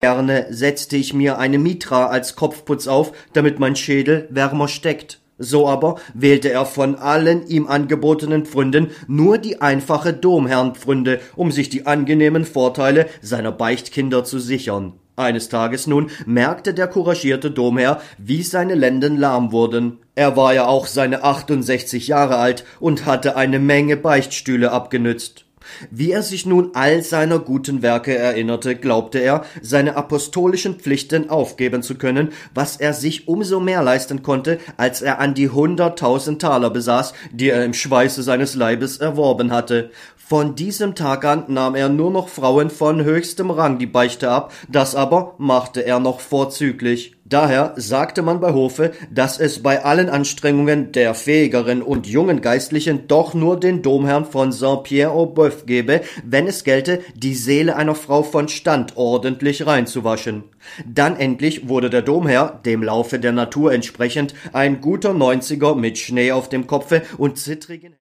Gerne setzte ich mir eine Mitra als Kopfputz auf, damit mein Schädel wärmer steckt. So aber wählte er von allen ihm angebotenen Pfründen nur die einfache Domherrnpfründe, um sich die angenehmen Vorteile seiner Beichtkinder zu sichern. Eines Tages nun merkte der couragierte Domherr, wie seine Lenden lahm wurden. Er war ja auch seine 68 Jahre alt und hatte eine Menge Beichtstühle abgenützt. Wie er sich nun all seiner guten Werke erinnerte, glaubte er, seine apostolischen Pflichten aufgeben zu können, was er sich umso mehr leisten konnte, als er an die 100.000 Taler besaß, die er im Schweiße seines Leibes erworben hatte. Von diesem Tag an nahm er nur noch Frauen von höchstem Rang die Beichte ab, das aber machte er noch vorzüglich. Daher sagte man bei Hofe, dass es bei allen Anstrengungen der fähigeren und jungen Geistlichen doch nur den Domherrn von Saint-Pierre-aux-Boeufs gebe, wenn es gelte, die Seele einer Frau von Stand ordentlich reinzuwaschen. Dann endlich wurde der Domherr, dem Laufe der Natur entsprechend, ein guter 90er mit Schnee auf dem Kopfe und zittrigen